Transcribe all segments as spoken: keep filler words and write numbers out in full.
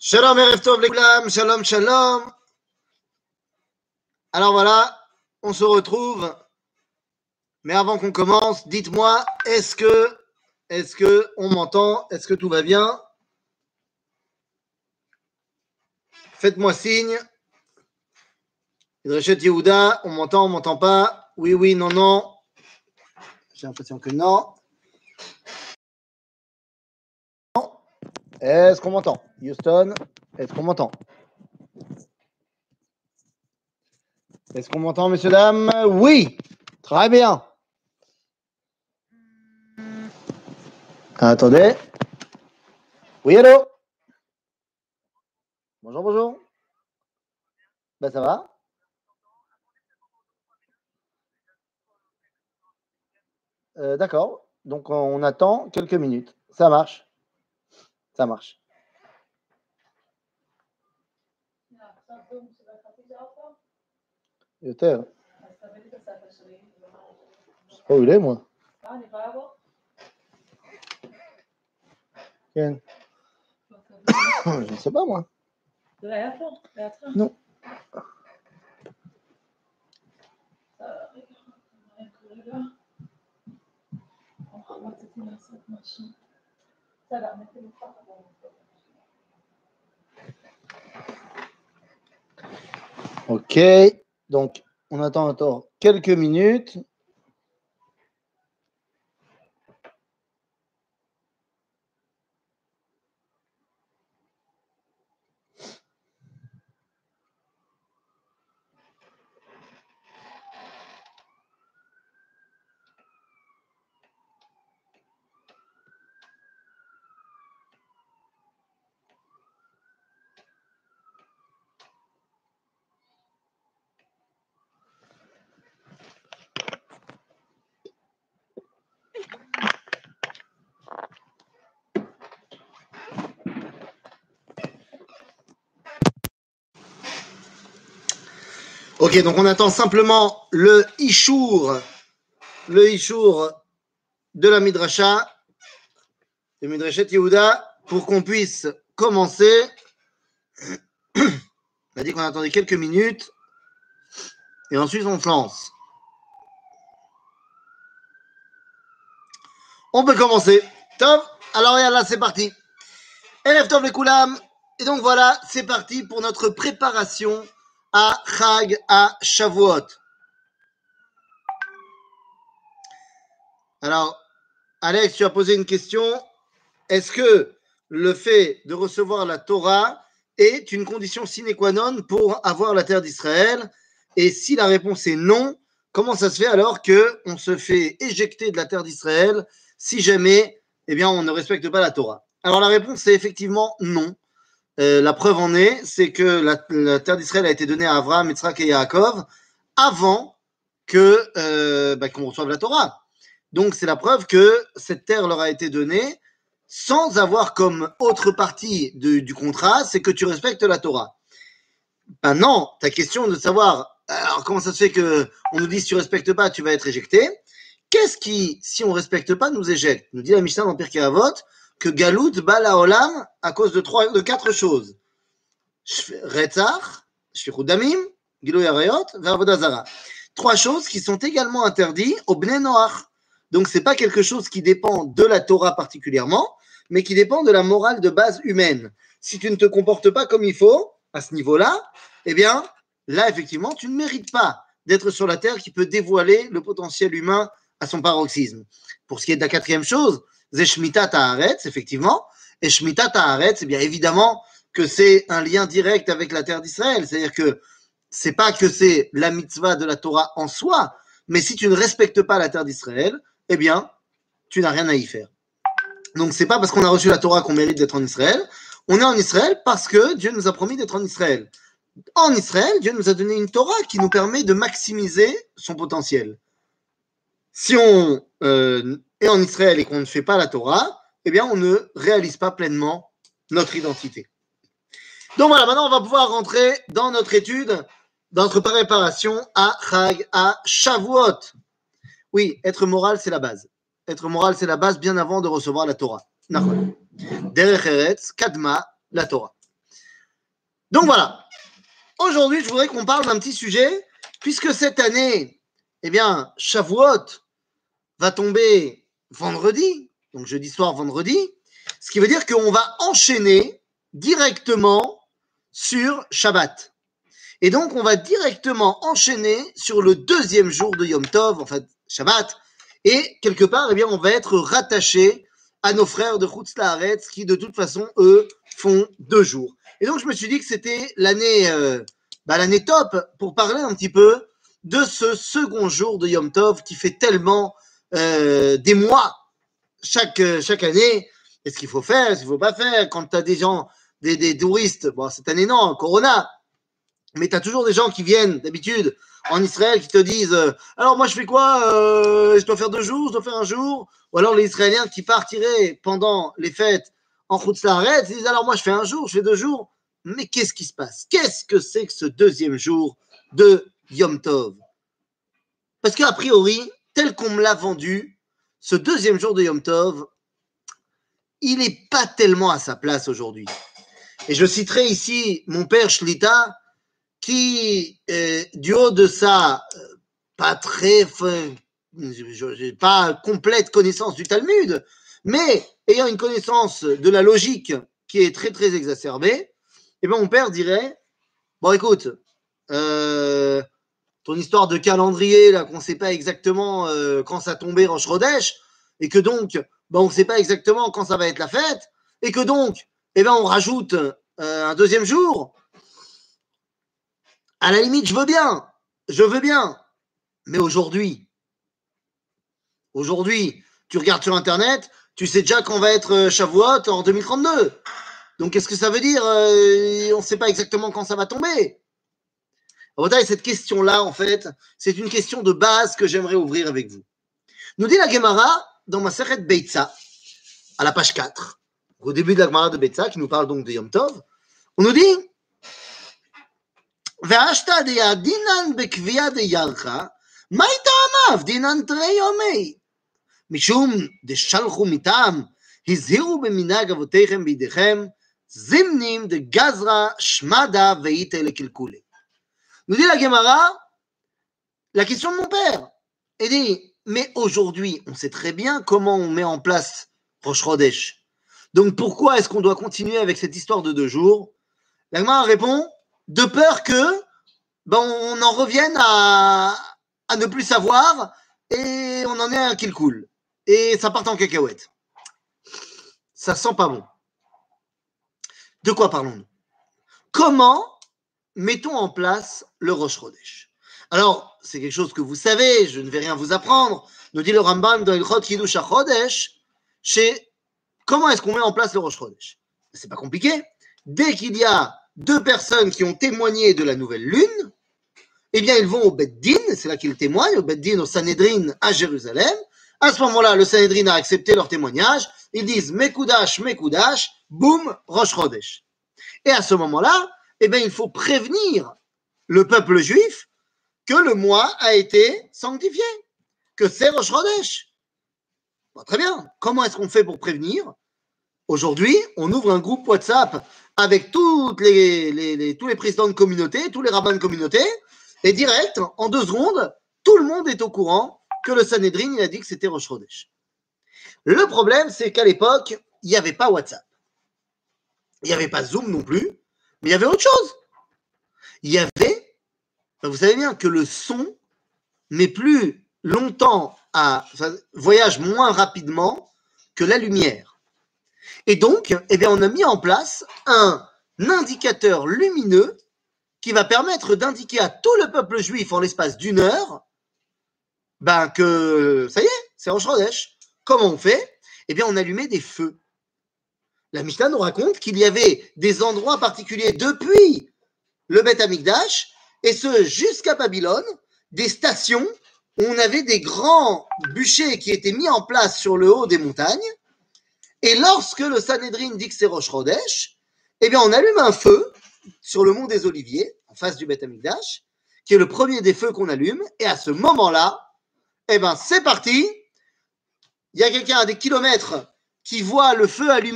Shalom, Erev Tov Lekoulam, shalom, shalom. Alors voilà, on se retrouve. Mais avant qu'on commence, dites-moi, est-ce que, est-ce que on m'entend? Est-ce que tout va bien? Faites-moi signe. Idreshet Yehuda, on m'entend, on m'entend pas? Oui, oui, non, non. J'ai l'impression que non. Est-ce qu'on m'entend? Houston, est-ce qu'on m'entend? Est-ce qu'on m'entend, messieurs, dames? Oui, très bien. Attendez. Oui, allô? Bonjour, bonjour. Ben, ça va? Euh, d'accord. Donc, on attend quelques minutes. Ça marche. Ça marche. יותר. Je sais pas où il est, moi. כן. Je ne sais pas, moi. Non. Ok. Donc, on attend encore quelques minutes. Ok, donc on attend simplement le Ishour, le Ishour de la Midrasha, de Midrashet Yehuda, pour qu'on puisse commencer. On a dit qu'on attendait quelques minutes et ensuite on se lance. On peut commencer. Top. Alors là, c'est parti. Erev Tov Lekoulam. Et donc voilà, c'est parti pour notre préparation à Chag à Shavuot. Alors, Alex, tu as posé une question. Est-ce que le fait de recevoir la Torah est une condition sine qua non pour avoir la terre d'Israël? Et si la réponse est non, comment ça se fait alors qu'on se fait éjecter de la terre d'Israël si jamais eh bien, on ne respecte pas la Torah? Alors la réponse est effectivement non. Euh, la preuve en est, c'est que la, la terre d'Israël a été donnée à Abraham, Yitzhak et Yaakov avant que euh, bah, qu'on reçoive la Torah. Donc c'est la preuve que cette terre leur a été donnée sans avoir comme autre partie de, du contrat, c'est que tu respectes la Torah. Maintenant, ta question de savoir, alors comment ça se fait que on nous dit si tu respectes pas, tu vas être éjecté? Qu'est-ce qui, si on respecte pas, nous éjecte? Nous dit la Mishnah dans Pirkei Avot que Galout bat la Olam à cause de trois, de quatre choses. Retzach, Shfichut Damim, Giloy Arayot, Ve'avodah Zara. Trois choses qui sont également interdites au Bnei Noach. Donc c'est pas quelque chose qui dépend de la Torah particulièrement, mais qui dépend de la morale de base humaine. Si tu ne te comportes pas comme il faut à ce niveau-là, eh bien là effectivement tu ne mérites pas d'être sur la terre qui peut dévoiler le potentiel humain à son paroxysme. Pour ce qui est de la quatrième chose, c'est Shmita Ta'aretz, effectivement. Et Shmita Ta'aretz, eh bien évidemment que c'est un lien direct avec la terre d'Israël. C'est-à-dire que c'est pas que c'est la mitzvah de la Torah en soi, mais si tu ne respectes pas la terre d'Israël, eh bien, tu n'as rien à y faire. Donc c'est pas parce qu'on a reçu la Torah qu'on mérite d'être en Israël. On est en Israël parce que Dieu nous a promis d'être en Israël. En Israël, Dieu nous a donné une Torah qui nous permet de maximiser son potentiel. Si on euh, est en Israël et qu'on ne fait pas la Torah, eh bien, on ne réalise pas pleinement notre identité. Donc voilà, maintenant on va pouvoir rentrer dans notre étude, dans notre préparation à Chag, à Shavuot. Oui, être moral, c'est la base. Être moral, c'est la base bien avant de recevoir la Torah. Derech Eretz, Kadma, la Torah. Donc voilà. Aujourd'hui, je voudrais qu'on parle d'un petit sujet, puisque cette année, eh bien, Shavuot va tomber vendredi, donc jeudi soir, vendredi, ce qui veut dire qu'on va enchaîner directement sur Shabbat. Et donc, on va directement enchaîner sur le deuxième jour de Yom Tov, en fait, Shabbat, et quelque part, eh bien, on va être rattaché à nos frères de Chutz La'aretz qui, de toute façon, eux, font deux jours. Et donc, je me suis dit que c'était l'année, euh, bah, l'année top pour parler un petit peu de ce second jour de Yom Tov qui fait tellement euh, des mois chaque, chaque année. Est-ce qu'il faut faire, est-ce qu'il ne faut pas faire? Quand tu as des gens, des, des touristes, bon, cette année non, Corona, mais tu as toujours des gens qui viennent d'habitude en Israël qui te disent euh, alors moi je fais quoi euh, je dois faire deux jours, je dois faire un jour. Ou alors les Israéliens qui partiraient pendant les fêtes en Chutz La'aretz, ils disent alors moi je fais un jour, je fais deux jours. Mais qu'est-ce qui se passe? Qu'est-ce que c'est que ce deuxième jour de Yom Tov? Parce qu'a priori, tel qu'on me l'a vendu, ce deuxième jour de Yom Tov, il n'est pas tellement à sa place aujourd'hui. Et je citerai ici mon père Shlita, qui, euh, du haut de sa euh, pas très, euh, j'ai pas complète connaissance du Talmud, mais ayant une connaissance de la logique qui est très très exacerbée, eh ben mon père dirait bon écoute, euh, ton histoire de calendrier là qu'on sait pas exactement euh, quand ça tombait Rosh Chodesh et que donc ben on sait pas exactement quand ça va être la fête et que donc eh ben on rajoute euh, un deuxième jour. À la limite, je veux bien, je veux bien, mais aujourd'hui, aujourd'hui, tu regardes sur Internet, tu sais déjà qu'on va être Shavuot en deux mille trente-deux. Donc, qu'est-ce que ça veut dire euh, on ne sait pas exactement quand ça va tomber. Cette question-là, en fait, c'est une question de base que j'aimerais ouvrir avec vous. Nous dit la Gemara dans Masechet Beitza, à la page quatre, au début de la Gemara de Beitza, qui nous parle donc de Yom Tov, on nous dit והשתא דינן בקביעה דיירחא, מה טעמיו דינן תרי יומי? משום דשלחו מטעם, הזהירו במנהג אבותיכם בידיכם, זימנים דגזרא שמדה ואיתא לקלקולי. Nous dit la Gemara, la question de mon père. Il dit, mais aujourd'hui, on sait très bien comment on met en place Rosh Chodesh. Donc pourquoi est-ce qu'on doit continuer avec cette histoire de deux jours? La Gemara répond, de peur que ben, on en revienne à, à ne plus savoir et on en ait un qui le coule. Et ça part en cacahuète. Ça sent pas bon. De quoi parlons-nous? Comment mettons en place le Rosh Chodesh? Alors, c'est quelque chose que vous savez, je ne vais rien vous apprendre. Nous dit le Rambam dans Ilchot Kiddush HaChodesh, chez comment est-ce qu'on met en place le Rosh Chodesh? C'est pas compliqué. Dès qu'il y a deux personnes qui ont témoigné de la nouvelle lune, eh bien, ils vont au Bet Din, c'est là qu'ils témoignent, au Bet Din, au Sanhedrin à Jérusalem. À ce moment-là, le Sanhedrin a accepté leur témoignage. Ils disent Mekoudash, Mekoudash, boum, Rosh Chodesh. Et à ce moment-là, eh bien, il faut prévenir le peuple juif que le mois a été sanctifié, que c'est Rosh Chodesh. Bon, très bien. Comment est-ce qu'on fait pour prévenir? Aujourd'hui, on ouvre un groupe WhatsApp avec toutes les, les, les, tous les présidents de communauté, tous les rabbins de communauté, et direct, en deux secondes, tout le monde est au courant que le Sanhedrin, il a dit que c'était Rosh Chodesh. Le problème, c'est qu'à l'époque, il n'y avait pas WhatsApp. Il n'y avait pas Zoom non plus, mais il y avait autre chose. Il y avait, vous savez bien que le son met plus longtemps à, enfin, voyage moins rapidement que la lumière. Et donc, eh bien, on a mis en place un indicateur lumineux qui va permettre d'indiquer à tout le peuple juif en l'espace d'une heure ben, que ça y est, c'est Rosh Chodesh. Comment on fait? Eh bien, on allumait des feux. La Mishnah nous raconte qu'il y avait des endroits particuliers depuis le Beth Amikdash, et ce jusqu'à Babylone, des stations où on avait des grands bûchers qui étaient mis en place sur le haut des montagnes. Et lorsque le Sanhedrin dit que c'est Rosh Chodesh, eh bien, on allume un feu sur le mont des Oliviers, en face du Beth Amikdash, qui est le premier des feux qu'on allume. Et à ce moment-là, eh bien, c'est parti. Il y a quelqu'un à des kilomètres qui voit le feu allumé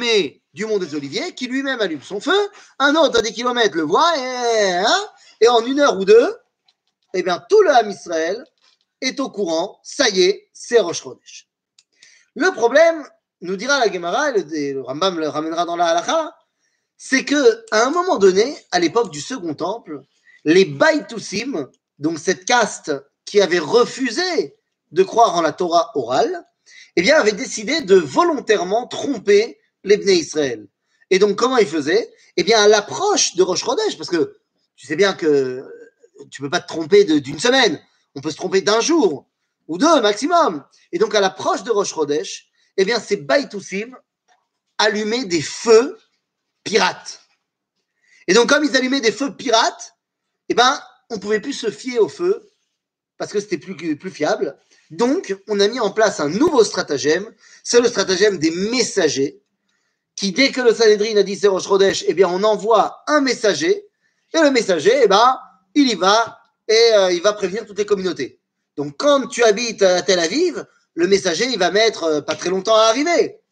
du mont des Oliviers, qui lui-même allume son feu, un autre à des kilomètres le voit, et, hein, et en une heure ou deux, eh bien, tout le Ham Israël est au courant, ça y est, c'est Rosh Chodesh. Le problème, nous dira la Gemara, et le, et le Rambam le ramènera dans la Halakha, c'est qu'à un moment donné, à l'époque du Second Temple, les Baïtoussim, donc cette caste qui avait refusé de croire en la Torah orale, eh bien, avait décidé de volontairement tromper les Bnei Israël. Et donc, comment ils faisaient? Eh bien, à l'approche de Rosh Chodesh, parce que tu sais bien que tu ne peux pas te tromper d'une semaine, on peut se tromper d'un jour, ou deux maximum. Et donc, à l'approche de Rosh Chodesh, eh bien, ces Baïtoussim allumaient des feux pirates. Et donc, comme ils allumaient des feux pirates, eh ben, on ne pouvait plus se fier au feu parce que c'était plus, plus fiable. Donc, on a mis en place un nouveau stratagème. C'est le stratagème des messagers qui, dès que le Sanhédrin a dit c'est Rosh Chodesh, eh bien, on envoie un messager. Et le messager, eh ben, il y va et euh, il va prévenir toutes les communautés. Donc, quand tu habites à Tel Aviv, le messager, il va mettre euh, pas très longtemps à arriver.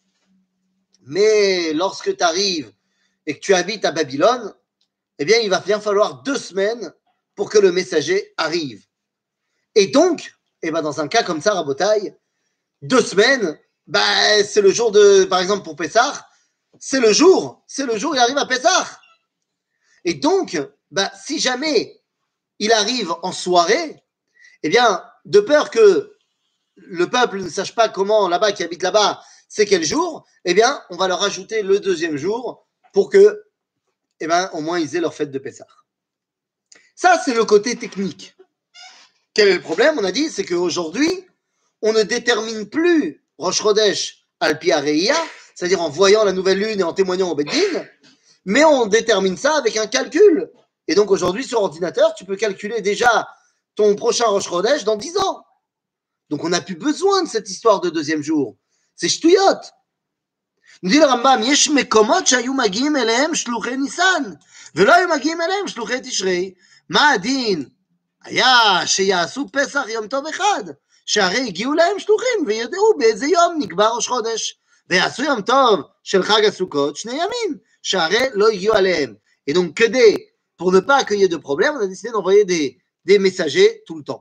Mais lorsque tu arrives et que tu habites à Babylone, eh bien, il va bien falloir deux semaines pour que le messager arrive. Et donc, eh ben, dans un cas comme ça, Rabotaï, deux semaines, bah, c'est le jour de, par exemple, pour Pessah, c'est le jour, c'est le jour où il arrive à Pessah. Et donc, bah, si jamais il arrive en soirée, eh bien, de peur que le peuple ne sache pas comment là-bas, qui habite là-bas, c'est quel jour, eh bien, on va leur ajouter le deuxième jour pour que, eh bien, au moins, ils aient leur fête de Pessah. Ça, c'est le côté technique. Quel est le problème? On a dit, c'est qu'aujourd'hui, on ne détermine plus Rosh Chodesh al-Pi Hareia, c'est-à-dire en voyant la nouvelle lune et en témoignant au Beddin, mais on détermine ça avec un calcul. Et donc aujourd'hui, sur ordinateur, tu peux calculer déjà ton prochain Rosh Chodesh dans dix ans. Donc on n'a plus besoin de cette histoire de deuxième jour. C'est shtuyot. Nous dit le Rambam, yesh mekomot shayu magim elehem shluchei Nisan, velo hayu magim elehem shluchei Tishrei. מה הדין? היה שיעשו פסח יום טוב אחד, שהרי הגיעו להם שלוחים וידעו באיזה יום נקבע ראש חודש, ויעשו יום טוב של חג הסוכות שני ימים, שהרי לא הגיעו עליהם. Et donc, que des, pour ne pas accueillir de problème, on a décidé d'envoyer des, des messagers tout le temps.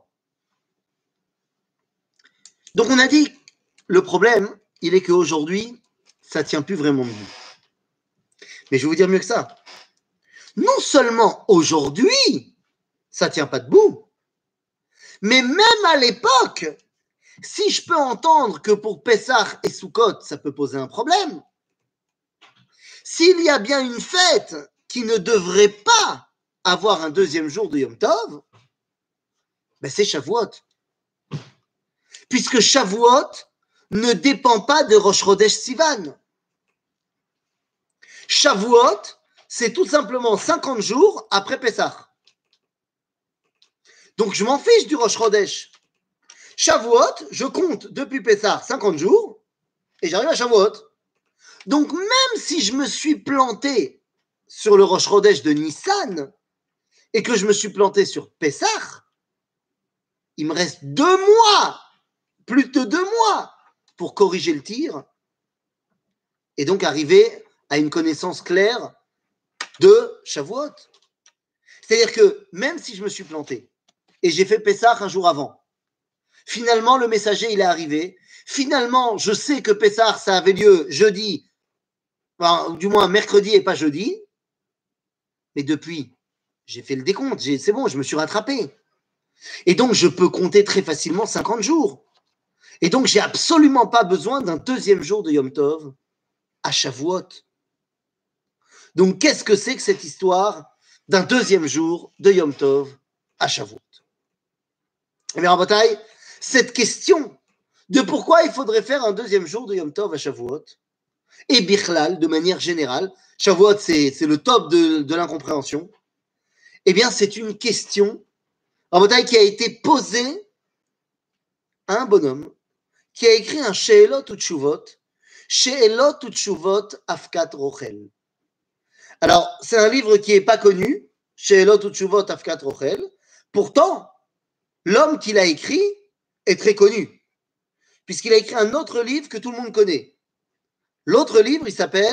Donc, on a dit, le problème, il est qu'aujourd'hui, ça ne tient plus vraiment debout. Mais je vais vous dire mieux que ça. Non seulement aujourd'hui, ça ne tient pas debout. Mais même à l'époque, si je peux entendre que pour Pessah et Sukkot, ça peut poser un problème, s'il y a bien une fête qui ne devrait pas avoir un deuxième jour de Yom Tov, ben c'est Shavuot. Puisque Shavuot ne dépend pas de Rosh Chodesh Sivan. Shavuot, c'est tout simplement cinquante jours après Pessah. Donc, je m'en fiche du Rosh Chodesh. Shavuot, je compte depuis Pessah cinquante jours et j'arrive à Shavuot. Donc, même si je me suis planté sur le Rosh Chodesh de Nissan et que je me suis planté sur Pessah, il me reste deux mois, plus de deux mois pour corriger le tir et donc arriver à une connaissance claire de Shavuot. C'est-à-dire que même si je me suis planté, et j'ai fait Pessah un jour avant. Finalement, le messager, il est arrivé. Finalement, je sais que Pessah, ça avait lieu jeudi, enfin, du moins mercredi et pas jeudi. Mais depuis, j'ai fait le décompte. C'est bon, je me suis rattrapé. Et donc, je peux compter très facilement cinquante jours. Et donc, j'ai absolument pas besoin d'un deuxième jour de Yom Tov à Shavuot. Donc, qu'est-ce que c'est que cette histoire d'un deuxième jour de Yom Tov à Shavuot? Eh bien, Rabotai, cette question de pourquoi il faudrait faire un deuxième jour de Yom Tov à Shavuot, et Bichlal, de manière générale, Shavuot, c'est, c'est le top de, de l'incompréhension, eh bien, c'est une question, Rabotai, qui a été posée à un bonhomme qui a écrit un She'elot Utshuvot, She'elot Utshuvot Afkat Rochel. Alors, c'est un livre qui n'est pas connu, She'elot Utshuvot Afkat Rochel, pourtant, l'homme qui l'a écrit est très connu, puisqu'il a écrit un autre livre que tout le monde connaît. L'autre livre, il s'appelle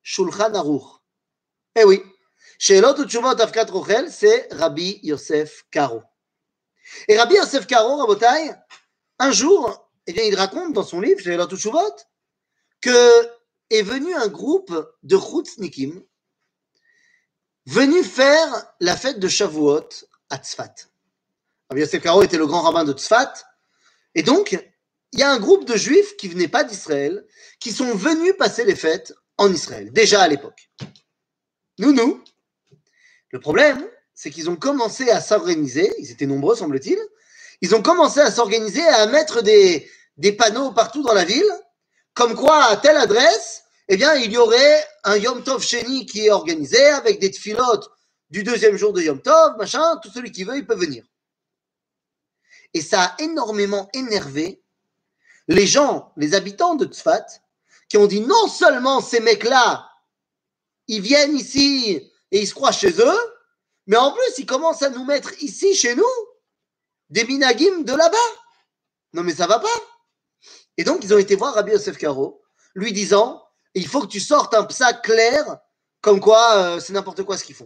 Shulchan Aruch. Eh oui, Sheelot Utshuvot Afkat Rochel, c'est Rabbi Yosef Karo. Et Rabbi Yosef Karo, Rabotai, un jour, eh bien, il raconte dans son livre, Sheelot Utshuvot, que est venu un groupe de Chutznikim venu faire la fête de Shavuot à Tzfat. Rabbi Yosef Karo était le grand rabbin de Tzfat, et donc, il y a un groupe de juifs qui venaient pas d'Israël, qui sont venus passer les fêtes en Israël, déjà à l'époque. Nous, nous, le problème, c'est qu'ils ont commencé à s'organiser, ils étaient nombreux, semble-t-il, ils ont commencé à s'organiser, à mettre des, des panneaux partout dans la ville, comme quoi, à telle adresse, eh bien, il y aurait un Yom Tov Sheni qui est organisé, avec des tfilotes du deuxième jour de Yom Tov, machin, tout celui qui veut, il peut venir. Et ça a énormément énervé les gens, les habitants de Tzfat, qui ont dit non seulement ces mecs-là, ils viennent ici et ils se croient chez eux, mais en plus, ils commencent à nous mettre ici, chez nous, des minagim de là-bas. Non, mais ça va pas. Et donc, ils ont été voir Rabbi Yosef Karo, lui disant, il faut que tu sortes un psa clair, comme quoi euh, c'est n'importe quoi ce qu'ils font.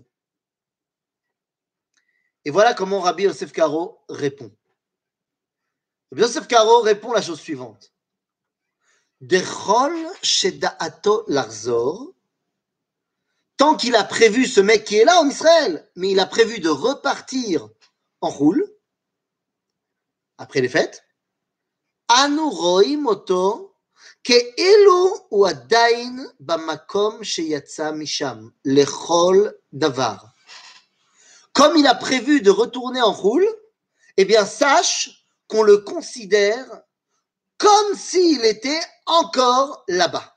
Et voilà comment Rabbi Yosef Karo répond. Rabbi Yosef Karo répond la chose suivante. Dechol sheda'ato larzor, tant qu'il a prévu, ce mec qui est là en Israël, mais il a prévu de repartir en roule, après les fêtes, anu roim oto ke'ilu hu adain bamakom sheyatsa misham, lechol davar. Comme il a prévu de retourner en roule, eh bien, sache qu'on le considère comme s'il était encore là-bas.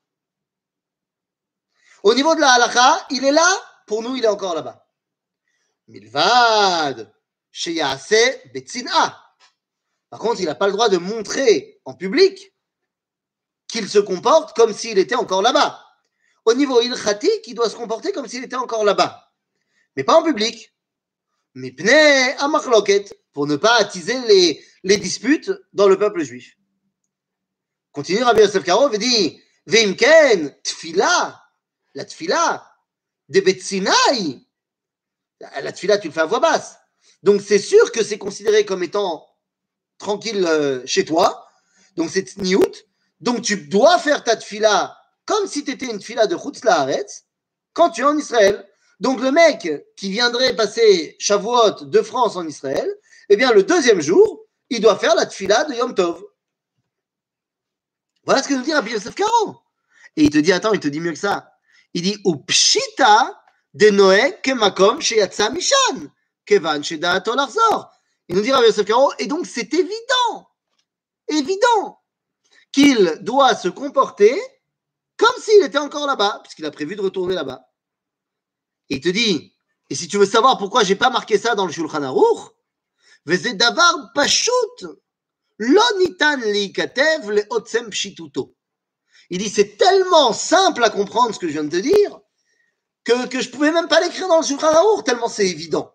Au niveau de la halakha, il est là, pour nous, il est encore là-bas. Milvad, sheyase betzina. Par contre, il n'a pas le droit de montrer en public qu'il se comporte comme s'il était encore là-bas. Au niveau ilchatik, il doit se comporter comme s'il était encore là-bas. Mais pas en public. Mipnei amachloket, pour ne pas attiser les, les disputes dans le peuple juif. Continue Rabbi Yosef Karo et dit Veimken, tfila, la tfila, de Betsinaï. La tfila, tu le fais à voix basse. Donc c'est sûr que c'est considéré comme étant tranquille euh, chez toi. Donc c'est tsniout. Donc tu dois faire ta tfila comme si tu étais une tfila de Chutz La'aretz quand tu es en Israël. Donc le mec qui viendrait passer Shavuot de France en Israël, eh bien le deuxième jour, il doit faire la tfila de Yom Tov. Voilà ce que nous dit Rabbi Yosef Karo. Et il te dit, attends, il te dit mieux que ça. Il dit, ou pshita de Noé kemakom sheyatsa mishan, kevan sheda'ato larzor. Il nous dit Rabbi Yosef Karo, et donc c'est évident, évident, qu'il doit se comporter comme s'il était encore là-bas, puisqu'il a prévu de retourner là-bas. Et il te dit, et si tu veux savoir pourquoi j'ai pas marqué ça dans le Shulchan Aruch, veze davar pashut, lo nitan liikatev le otsem pshituto. Il dit, c'est tellement simple à comprendre ce que je viens de te dire, que, que je ne pouvais même pas l'écrire dans le Shulchan Aruch, tellement c'est évident.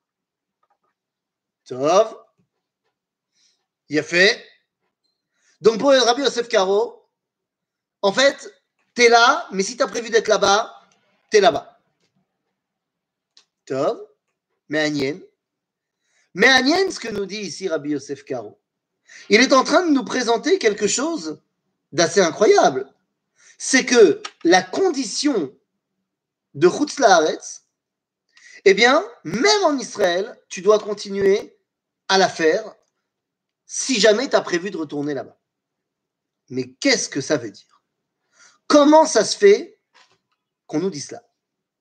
Tov, il a fait. Donc pour Rabbi Yosef Karo, en fait, t'es là, mais si t'as prévu d'être là-bas, t'es là-bas. Tov, mais Agnien. Mais Agnien, ce que nous dit ici Rabbi Yosef Karo, il est en train de nous présenter quelque chose d'assez incroyable. C'est que la condition de Chutz La'aretz, eh bien, même en Israël, tu dois continuer à la faire si jamais tu as prévu de retourner là-bas. Mais qu'est-ce que ça veut dire? Comment ça se fait qu'on nous dise cela?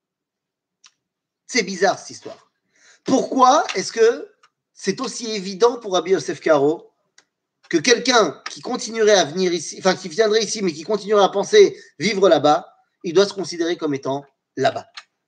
C'est bizarre cette histoire. Pourquoi est-ce que c'est aussi évident pour Rabbi Yosef Karo que quelqu'un qui continuerait à venir ici, enfin qui viendrait ici, mais qui continuerait à penser vivre là-bas, il doit se considérer comme étant là-bas?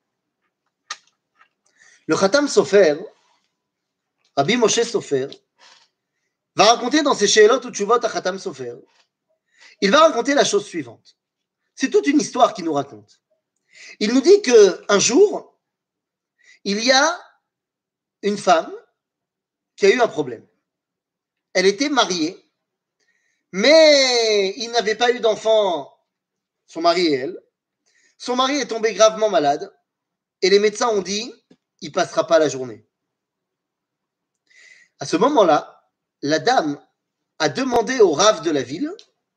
Le Khatam Sofer, Rabbi Moshe Sofer, va raconter dans ses Sheelot ou Tshuvot à Khatam Sofer, il va raconter la chose suivante. C'est toute une histoire qu'il nous raconte. Il nous dit qu'un jour, il y a une femme qui a eu un problème. Elle était mariée, mais il n'avait pas eu d'enfant, son mari et elle. Son mari est tombé gravement malade et les médecins ont dit il ne passera pas la journée. À ce moment-là, la dame a demandé au Rav de la ville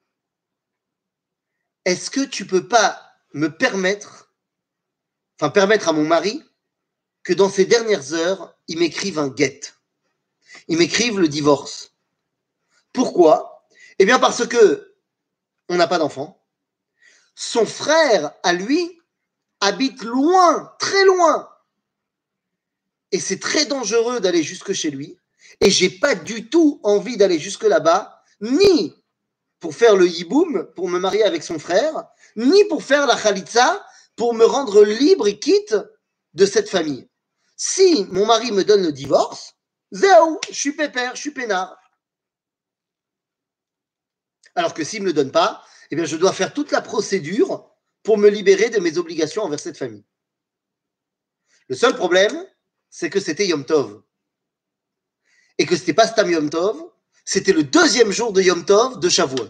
est-ce que tu ne peux pas me permettre, enfin permettre à mon mari que dans ces dernières heures, il m'écrive un get. Il m'écrive le divorce. Pourquoi? Eh bien parce que on n'a pas d'enfant. Son frère, à lui, habite loin, très loin. Et c'est très dangereux d'aller jusque chez lui. Et j'ai pas du tout envie d'aller jusque là-bas, ni pour faire le yiboum, pour me marier avec son frère, ni pour faire la khalitza, pour me rendre libre et quitte de cette famille. Si mon mari me donne le divorce, zéou, je suis pépère, je suis peinard. Alors que s'il ne me le donne pas, eh bien je dois faire toute la procédure pour me libérer de mes obligations envers cette famille. Le seul problème, c'est que c'était Yom Tov. Et que ce n'était pas Stam Yom Tov, c'était le deuxième jour de Yom Tov de Shavuot.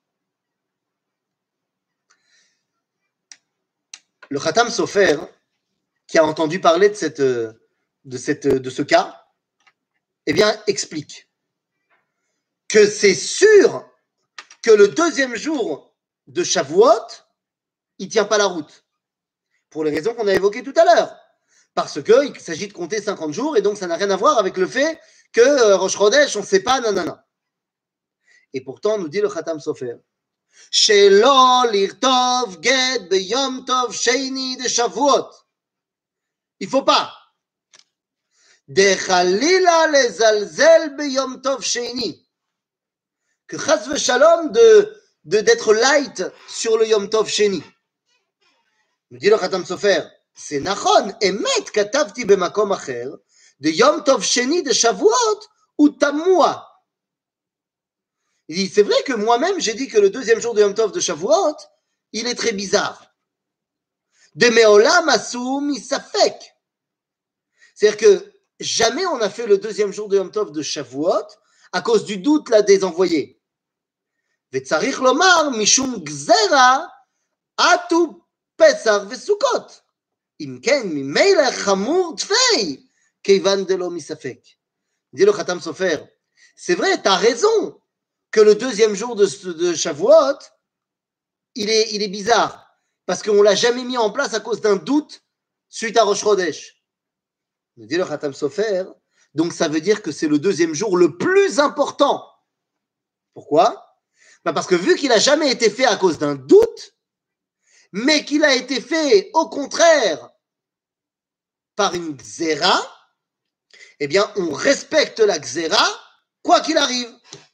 Le Khatam Sofer, qui a entendu parler de, cette, de, cette, de ce cas, eh bien, explique que c'est sûr que le deuxième jour de Shavuot, il ne tient pas la route. Pour les raisons qu'on a évoquées tout à l'heure. Parce qu'il s'agit de compter cinquante jours et donc ça n'a rien à voir avec le fait que euh, Rosh Chodesh, on ne sait pas, nanana. Et pourtant, nous dit le Khatam Sofer, Shelo lirtov get beyom tov sheini de Shavuot. Il ne faut pas. De chalila lezalzel beyom tov sheini. Que chas v'shalom de, de, d'être light sur le Yom Tov Sheni. Nous dit le Khatam Sofer, c'est nachon, emet katavti bemakom acher, de Yom Tov Sheni de Shavuot ou Tamoua. Il dit, c'est vrai que moi-même, j'ai dit que le deuxième jour de Yom Tov de Shavuot, il est très bizarre. De meolam asou misafek. C'est-à-dire que jamais on a fait le deuxième jour de Yom Tov de Shavuot à cause du doute là des envoyés. Vetzarich lomar mishum gzera atu pesach vesukot. Im ken mimeila chamur tfei keivan delo misafek. Dit le Khatam Sofer, c'est vrai, tu as raison que le deuxième jour de, de Shavuot, il est, il est bizarre, parce qu'on ne l'a jamais mis en place à cause d'un doute suite à Rosh Chodesh. Nous dit le Khatam Sofer, donc ça veut dire que c'est le deuxième jour le plus important. Pourquoi? Ben parce que vu qu'il n'a jamais été fait à cause d'un doute, mais qu'il a été fait au contraire par une xéra, eh bien on respecte la xéra quoi qu'il arrive.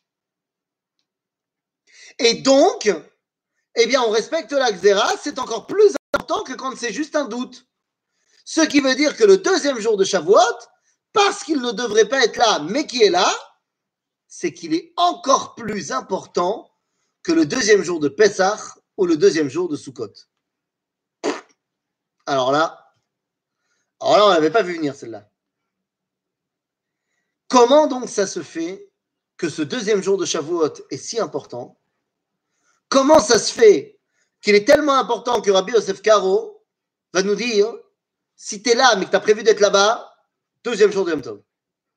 Et donc, eh bien, on respecte la xéra, c'est encore plus important que quand c'est juste un doute. Ce qui veut dire que le deuxième jour de Shavuot, parce qu'il ne devrait pas être là, mais qui est là, c'est qu'il est encore plus important que le deuxième jour de Pessah ou le deuxième jour de Sukkot. Alors là, alors là, on n'avait pas vu venir celle-là. Comment donc ça se fait que ce deuxième jour de Shavuot est si important? Comment ça se fait qu'il est tellement important que Rabbi Yosef Karo va nous dire, si tu es là mais que tu as prévu d'être là-bas, deuxième jour de Yom Tov.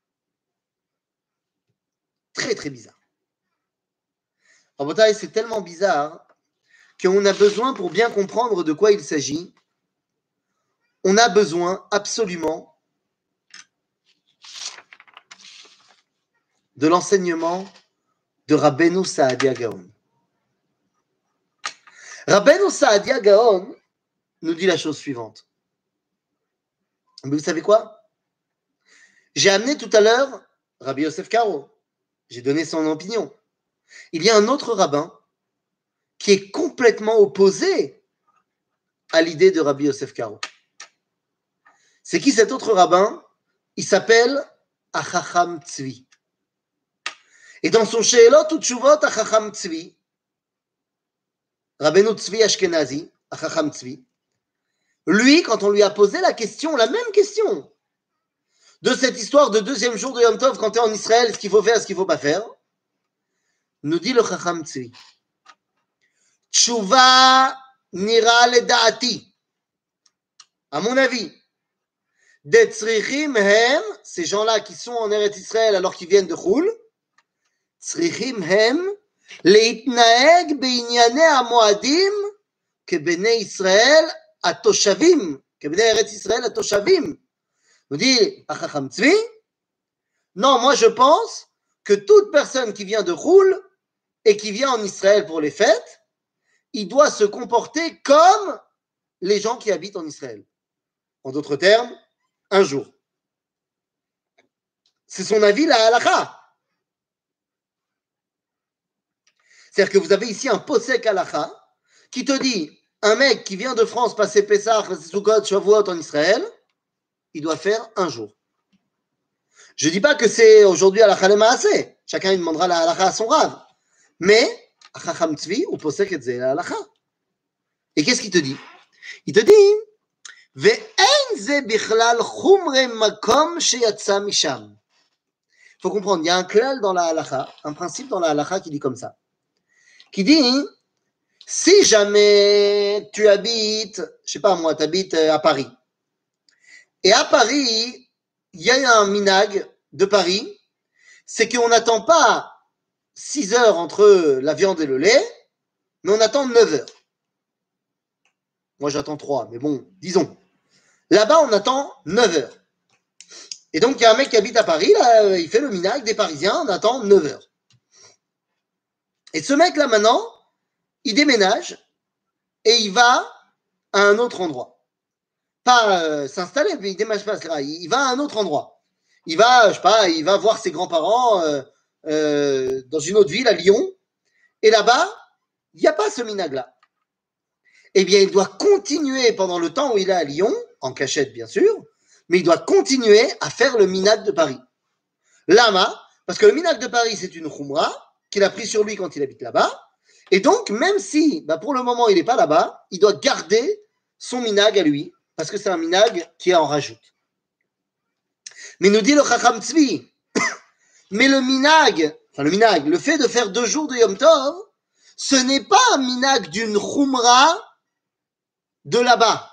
Très très bizarre. Rabotai, c'est tellement bizarre qu'on a besoin, pour bien comprendre de quoi il s'agit, on a besoin absolument de l'enseignement de Rabbeinu Saadia Gaon. Rabbeinu Saadia Gaon nous dit la chose suivante. Mais vous savez quoi? J'ai amené tout à l'heure Rabbi Yosef Karo. J'ai donné son opinion. Il y a un autre rabbin qui est complètement opposé à l'idée de Rabbi Yosef Karo. C'est qui cet autre rabbin? Il s'appelle Achacham Tzvi. Et dans son Sheelot ou Tshuvot Achacham Tzvi, Rabbeinu Tzvi Ashkenazi, Achacham Tzvi, lui, quand on lui a posé la question, la même question, de cette histoire de deuxième jour de Yom Tov, quand tu es en Israël, ce qu'il faut faire, ce qu'il ne faut pas faire, nous dit le Chacham Tzvi, Tshuva nira ledaati, à mon avis, Detzrichim hem, ces gens-là qui sont en Eretz Israël alors qu'ils viennent de Choul, Tzrichim hem, leitnaeg beinyane hamoadim, kebnei Israël atoshavim, kebnei Eretz Israël atoshavim. Nous dit Achacham Tzvi, non, moi je pense que toute personne qui vient de Choul et qui vient en Israël pour les fêtes, il doit se comporter comme les gens qui habitent en Israël. En d'autres termes, un jour. C'est son avis, la halakha. C'est-à-dire que vous avez ici un posek halakha qui te dit, un mec qui vient de France passer Pessah, Sukkot, Shavuot en Israël, il doit faire un jour. Je ne dis pas que c'est aujourd'hui halakha le maaseh. Chacun il demandera la halakha à son rav. Mais, Chacham Tzvi, ou posek et zeh la halakha. Et qu'est-ce qu'il te dit? Il te dit, il faut comprendre, il y a un klal dans la halakha, un principe dans la halakha qui dit comme ça, qui dit, si jamais tu habites, je sais pas moi, tu habites à Paris, et à Paris, il y a un minag de Paris, c'est qu'on n'attend pas six heures entre la viande et le lait, mais on attend neuf heures. Moi j'attends trois, mais bon, disons. Là-bas, on attend neuf heures. Et donc, il y a un mec qui habite à Paris, là, il fait le minag des Parisiens, on attend neuf heures. Et ce mec-là, maintenant, il déménage et il va à un autre endroit. Pas euh, s'installer, mais il déménage pas, il va à un autre endroit. Il va, je sais pas, il va voir ses grands-parents euh, euh, dans une autre ville, à Lyon. Et là-bas, il n'y a pas ce minag-là. Eh bien, il doit continuer pendant le temps où il est à Lyon, en cachette bien sûr, mais il doit continuer à faire le minag de Paris. Lama, parce que le minag de Paris, c'est une khumra qu'il a pris sur lui quand il habite là-bas, et donc, même si, bah, pour le moment, il n'est pas là-bas, il doit garder son minag à lui, parce que c'est un minag qui en rajoute. Mais nous dit le Chacham Tzvi, mais le minag, enfin le minag, le fait de faire deux jours de Yom Tov, ce n'est pas un minag d'une khumra de là-bas.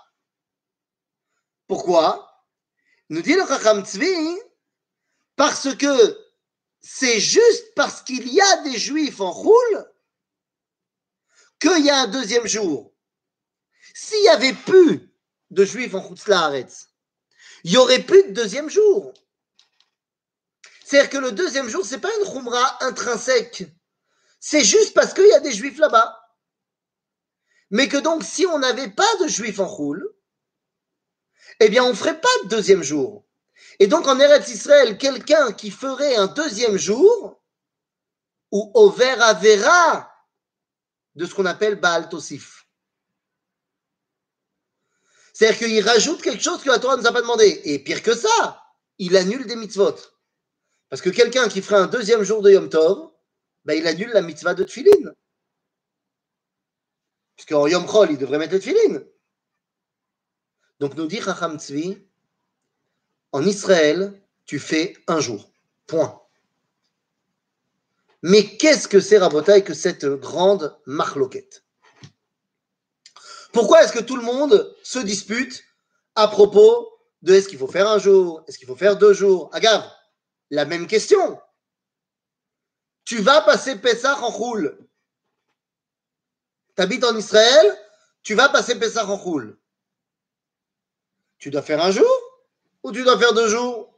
Pourquoi? Nous dit le Chacham Tzvi, parce que c'est juste parce qu'il y a des juifs en Choul qu'il y a un deuxième jour. S'il n'y avait plus de juifs en Chutz La'aretz, il n'y aurait plus de deuxième jour. C'est-à-dire que le deuxième jour, ce n'est pas une khumra intrinsèque. C'est juste parce qu'il y a des juifs là-bas. Mais que donc, si on n'avait pas de juifs en Choul, eh bien, on ne ferait pas de deuxième jour. Et donc, en Eretz Israël, quelqu'un qui ferait un deuxième jour, ou over avera, de ce qu'on appelle Baal Tosif. C'est-à-dire qu'il rajoute quelque chose que la Torah ne nous a pas demandé. Et pire que ça, il annule des mitzvot. Parce que quelqu'un qui ferait un deuxième jour de Yom Tov, ben, il annule la mitzvah de Tfilin. Puisqu'en Yom Chol, il devrait mettre le Tfilin. Donc nous dit Chacham Tzvi, en Israël, tu fais un jour. Point. Mais qu'est-ce que c'est, Rabotai, que cette grande marloquette? Pourquoi est-ce que tout le monde se dispute à propos de est-ce qu'il faut faire un jour, est-ce qu'il faut faire deux jours? Agave, la même question. Tu vas passer Pessah en Choul. Tu habites en Israël, tu vas passer Pessah en Choul. Tu dois faire un jour ou tu dois faire deux jours?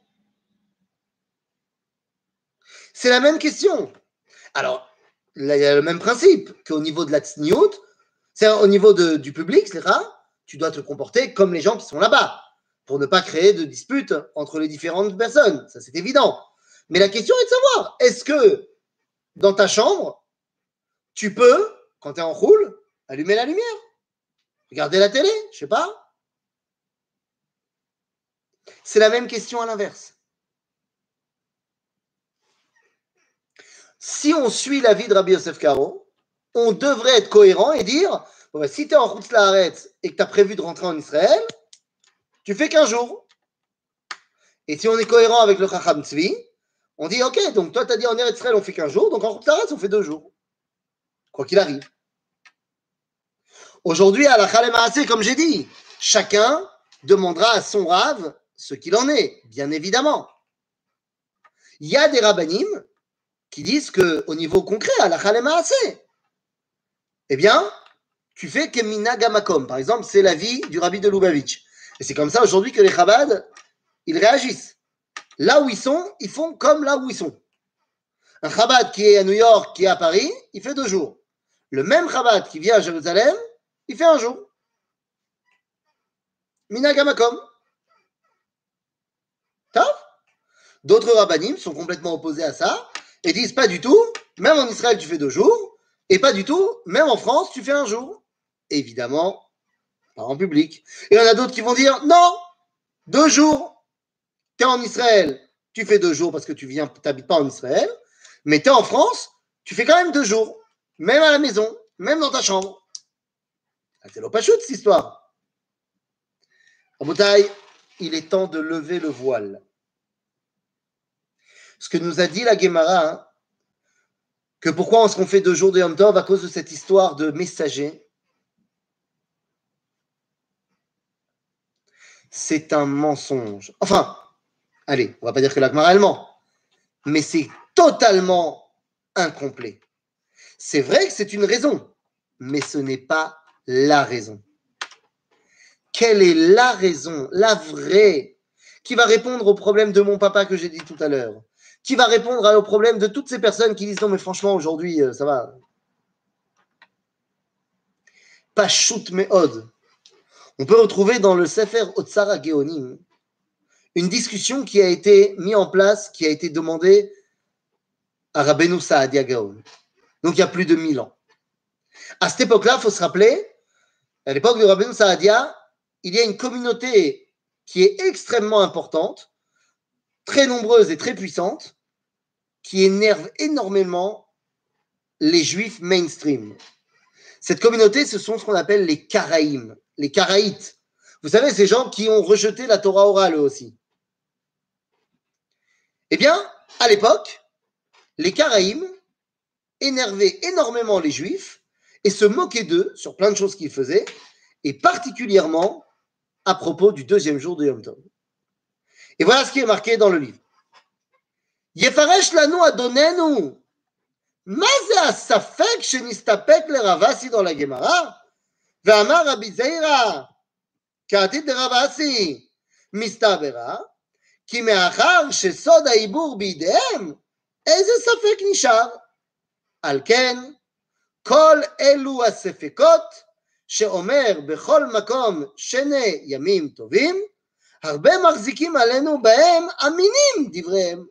C'est la même question. Alors, là, il y a le même principe qu'au niveau de la tsniout, c'est au niveau de, du public, c'est rare, tu dois te comporter comme les gens qui sont là-bas, pour ne pas créer de disputes entre les différentes personnes. Ça, c'est évident. Mais la question est de savoir, est-ce que dans ta chambre, tu peux, quand tu es en roule, allumer la lumière, regarder la télé, je sais pas. C'est la même question à l'inverse. Si on suit l'avis de Rabbi Yosef Karo, on devrait être cohérent et dire, bon ben, si tu es en Chutz La'aretz et que tu as prévu de rentrer en Israël, tu fais qu'un jour. Et si on est cohérent avec le Chacham Tzvi, on dit, ok, donc toi tu as dit en Eretz Israël on fait qu'un jour, donc en Chutz La'aretz on fait deux jours. Quoi qu'il arrive. Aujourd'hui, à la Khalemaase, comme j'ai dit, chacun demandera à son rave ce qu'il en est, bien évidemment. Il y a des rabbanim qui disent qu'au niveau concret, à la Khalemaase, eh bien, tu fais Kemina Gamakom. Par exemple, c'est l'avis du rabbi de Lubavitch. Et c'est comme ça aujourd'hui que les Chabad, ils réagissent. Là où ils sont, ils font comme là où ils sont. Un Chabad qui est à New York, qui est à Paris, il fait deux jours. Le même Chabad qui vient à Jérusalem, il fait un jour. Mina Gamakom. D'autres rabbanim sont complètement opposés à ça et disent pas du tout, même en Israël tu fais deux jours, et pas du tout, même en France tu fais un jour. Évidemment, pas en public. Et il y en a d'autres qui vont dire, non, deux jours, tu es en Israël, tu fais deux jours parce que tu viens, t'habites pas en Israël, mais tu es en France, tu fais quand même deux jours, même à la maison, même dans ta chambre. C'est l'opachut cette histoire. Rabotai, il est temps de lever le voile. Ce que nous a dit la Gemara, hein, que pourquoi est-ce qu'on fait deux jours de Yom Tov à cause de cette histoire de messager, c'est un mensonge. Enfin, allez, on va pas dire que la Gemara elle ment, mais c'est totalement incomplet. C'est vrai que c'est une raison, mais ce n'est pas la raison. Quelle est la raison, la vraie, qui va répondre au problème de mon papa que j'ai dit tout à l'heure, qui va répondre au problème de toutes ces personnes qui disent non mais franchement aujourd'hui ça va. Pashut me'od. On peut retrouver dans le Sefer Otsara Geonim une discussion qui a été mise en place, qui a été demandée à Rabbeinu Saadia Gaon. Donc il y a plus de mille ans. À cette époque-là, il faut se rappeler, à l'époque de Rabbeinu Saadia, il y a une communauté qui est extrêmement importante, très nombreuse et très puissante, qui énerve énormément les juifs mainstream. Cette communauté, ce sont ce qu'on appelle les Karaïm, les Karaïtes. Vous savez, ces gens qui ont rejeté la Torah orale eux aussi. Eh bien, à l'époque, les Karaïm énervaient énormément les Juifs et se moquaient d'eux sur plein de choses qu'ils faisaient, et particulièrement à propos du deuxième jour de Yom Tov. Et voilà ce qui est marqué dans le livre. Yefaresh lanu Adonenu. מה זה הספק שנסתפק לרבסי dans la Gemara? ואמר רבי זיירא, כעתיד דרבסי, מסתברא, כי מאחר שסוד העיבור בידיהם, איזה ספק נשאר? על כן, כל אלו הספקות שאומר בכל מקום שני ימים טובים, הרבה מחזיקים עלינו בהם אמינים דבריהם.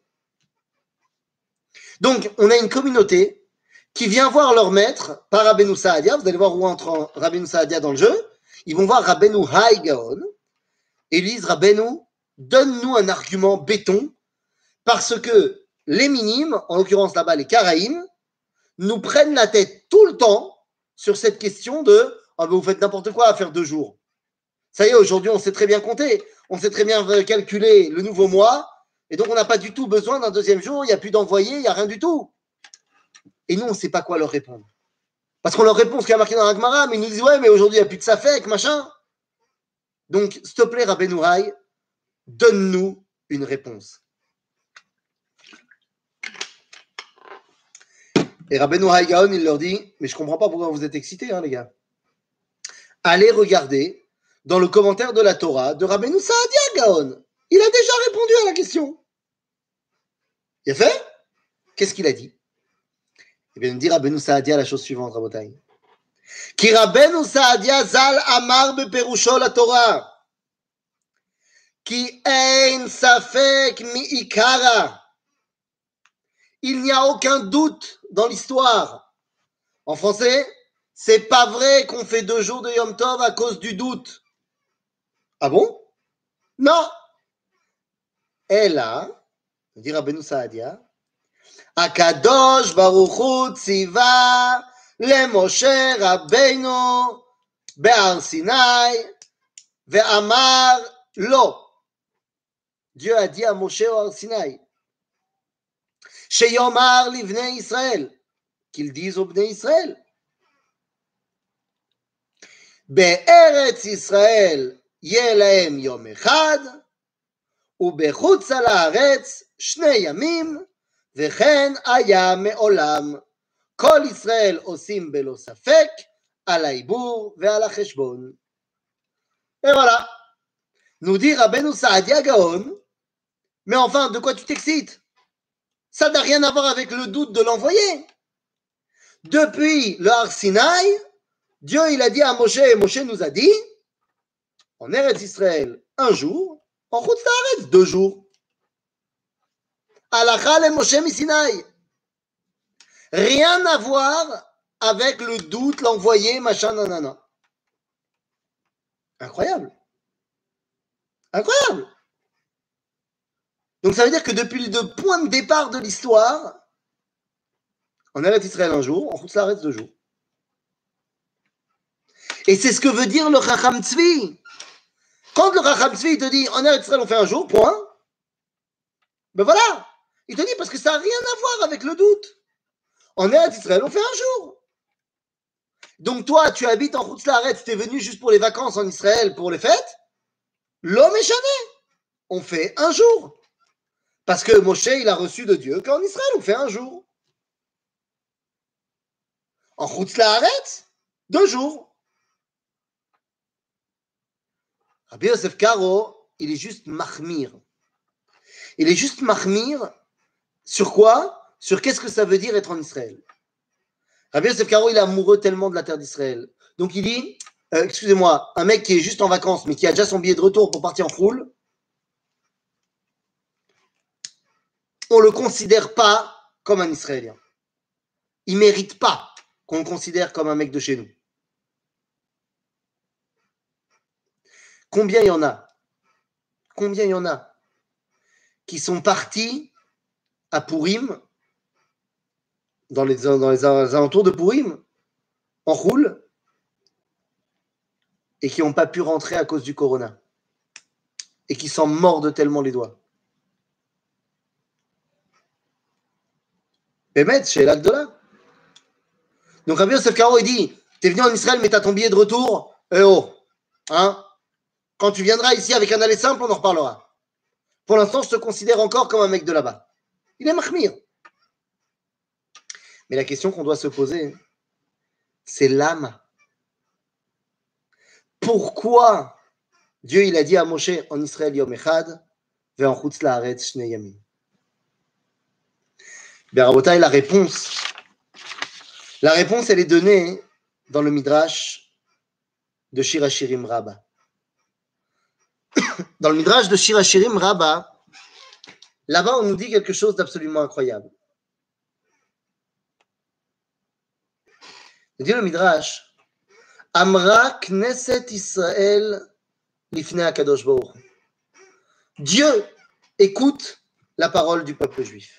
Donc, on a une communauté qui vient voir leur maître par Rabbeinu Saadia. Vous allez voir où entre Rabbeinu Saadia dans le jeu. Ils vont voir Rabbeinu Hai Gaon et ils disent Rabbeinu, donne-nous un argument béton parce que les minimes, en l'occurrence là-bas les Karaïm, nous prennent la tête tout le temps sur cette question de ah ben vous faites n'importe quoi à faire deux jours. Ça y est, aujourd'hui on sait très bien compter, on sait très bien calculer le nouveau mois. Et donc, on n'a pas du tout besoin d'un deuxième jour, il n'y a plus d'envoyés, il n'y a rien du tout. Et nous, on ne sait pas quoi leur répondre. Parce qu'on leur répond ce qu'il y a marqué dans la Gemara, mais ils nous disent, ouais, mais aujourd'hui, il n'y a plus de safek, machin. Donc, s'il te plaît, Rabbeinu Hai, donne-nous une réponse. Et Rabbeinu Hai Gaon, il leur dit, mais je ne comprends pas pourquoi vous êtes excités, hein, les gars. Allez regarder dans le commentaire de la Torah de Rabbeinu Saadia Gaon. Il a déjà répondu à la question. Il a fait? Qu'est-ce qu'il a dit? Eh bien, il dit Rabbeinu Saadia la chose suivante, Rabotai. Ki Rabbeinu Saadia zal amar beperusho la Torah. Ki ein safek mi'ikara. Il n'y a aucun doute dans l'histoire. En français, c'est pas vrai qu'on fait deux jours de Yom Tov à cause du doute. Ah bon? Non. Et là, dit Rabbeinu Saadia, Akadosh Baruch Hu tziva למשה רבינו בהר סיני ואמר לו. Dieu a dit à Moshe au Har Sinaï, שיאמר לבני ישראל, qu'ils disent aux Bnei Israël. בארץ ישראל יהיה להם יום אחד, ובחוץ לארץ שני ימים, וכן היה מעולם. כל ישראל עושים בלא ספק על העיבור ועל החשבון. Et voilà, nous dit Rabbeinu Saadia Gaon, mais enfin, de quoi tu t'excites? Ça n'a rien à voir avec le doute de l'envoyé. Depuis le Har Sinaï, Dieu il a dit à Moshe, et Moshe nous a dit, en Eretz Israël, un jour, en Chutz La'aretz, deux jours. Halakha le Moshe mi Sinaï. Rien à voir avec le doute, l'envoyé, machin, nanana. Incroyable. Incroyable. Donc ça veut dire que depuis le point de départ de l'histoire, on Eretz Israël un jour, en Chutz La'aretz deux jours. Et c'est ce que veut dire le Chacham Tzvi. Quand le Chacham Tzvi te dit en Eretz Israël on fait un jour, point, ben voilà. Il te dit parce que ça n'a rien à voir avec le doute. En Eretz Israël on fait un jour. Donc toi, tu habites en Chutz La'aretz, tu es venu juste pour les vacances en Israël, pour les fêtes. L'homme est chané. On fait un jour. Parce que Moshe, il a reçu de Dieu qu'en Israël, on fait un jour. En Chutz La'aretz, deux jours. Rabbi Yosef Karo, il est juste mahmir. Il est juste mahmir sur quoi? Sur qu'est-ce que ça veut dire être en Israël. Rabbi Yosef Karo, il est amoureux tellement de la terre d'Israël. Donc il dit, euh, excusez-moi, un mec qui est juste en vacances, mais qui a déjà son billet de retour pour partir en foule, on ne le considère pas comme un Israélien. Il ne mérite pas qu'on le considère comme un mec de chez nous. Combien il y en a? Combien il y en a qui sont partis à Purim, dans les, dans les alentours de Purim, en roule, et qui n'ont pas pu rentrer à cause du corona, et qui s'en mordent tellement les doigts. Bémet, chez l'Agdola. Donc Rabbi Yosef Karo, il dit, t'es venu en Israël, mais t'as ton billet de retour, eh oh, hein, quand tu viendras ici avec un aller simple, on en reparlera. Pour l'instant, je te considère encore comme un mec de là-bas. Il est mahmir. Mais la question qu'on doit se poser, c'est l'âme. Pourquoi Dieu il a dit à Moshe en Israël Yom Echad, ve en Chutz La'aretz Shnei Yamim? Ben Rabotai, la réponse, la réponse, elle est donnée dans le Midrash de Shir HaShirim Rabbah. Dans le Midrash de Shir HaShirim Rabbah, là-bas, on nous dit quelque chose d'absolument incroyable. Il dit le Midrash, Amra Knesset Israël Lifnei HaKadosh Baruch. Dieu écoute la parole du peuple juif.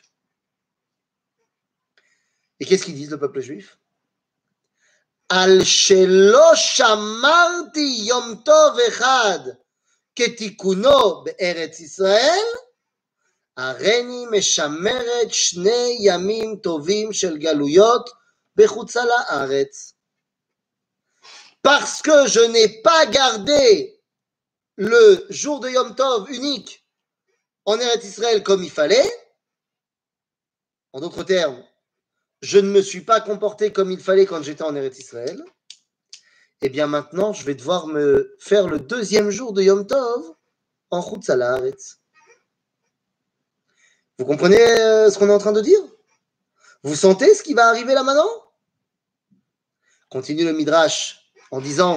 Et qu'est-ce qu'ils disent, le peuple juif? Al shelo shamarti yom tov echad ketikuno be'eretz Israël, areni meshameret shnei yamim tovim shel galuyot bechutz la'aretz. Parce que je n'ai pas gardé le jour de Yom Tov unique en Eretz Israël comme il fallait, en d'autres termes, je ne me suis pas comporté comme il fallait quand j'étais en Eretz Israël, et bien maintenant, je vais devoir me faire le deuxième jour de Yom Tov en Chutz La'aretz. Vous comprenez ce qu'on est en train de dire? Vous sentez ce qui va arriver là maintenant? Continue le Midrash en disant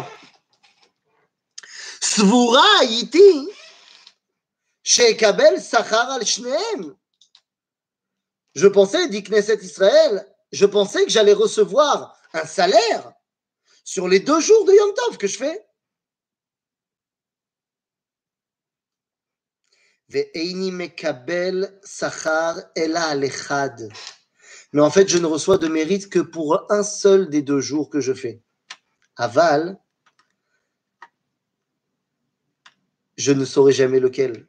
Svura iti she'ekabel sachar al shneim. Je pensais, dit Knesset Israël, je pensais que j'allais recevoir un salaire sur les deux jours de Yom Tov que je fais. Ve'eini mekabel sachar ela al echad. Mais en fait, je ne reçois de mérite que pour un seul des deux jours que je fais. Aval, je ne saurai jamais lequel.